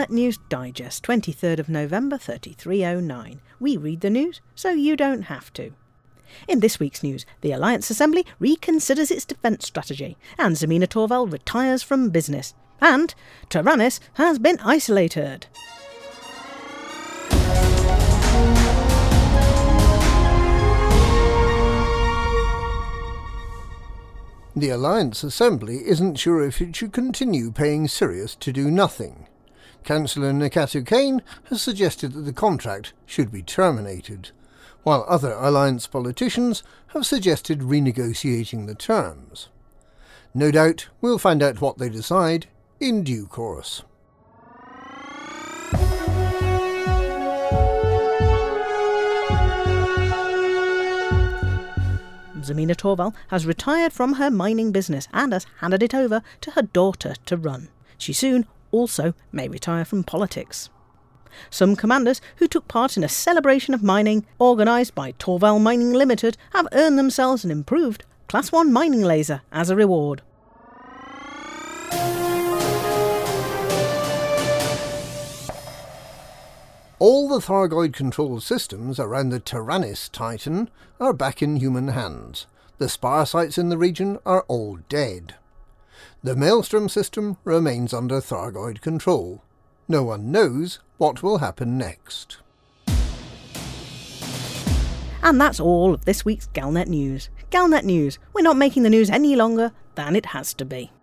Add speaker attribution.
Speaker 1: Galnet News Digest, 23rd of November 3309. We read the news so you don't have to. In this week's news, the Alliance Assembly reconsiders its defence strategy, and Zemina Torval retires from business, and Taranis has been isolated.
Speaker 2: The Alliance Assembly isn't sure if it should continue paying Sirius to do nothing. Councillor Nakatu Kane has suggested that the contract should be terminated, while other Alliance politicians have suggested renegotiating the terms. No doubt we'll find out what they decide in due course.
Speaker 1: Zemina Torval has retired from her mining business and has handed it over to her daughter to run. She soon also may retire from politics. Some commanders who took part in a celebration of mining organised by Torval Mining Limited have earned themselves an improved Class 1 mining laser as a reward.
Speaker 2: All the Thargoid control systems around the Taranis Titan are back in human hands. The spire sites in the region are all dead. The Maelstrom system remains under Thargoid control. No one knows what will happen next.
Speaker 1: And that's all of this week's Galnet News. Galnet News, we're not making the news any longer than it has to be.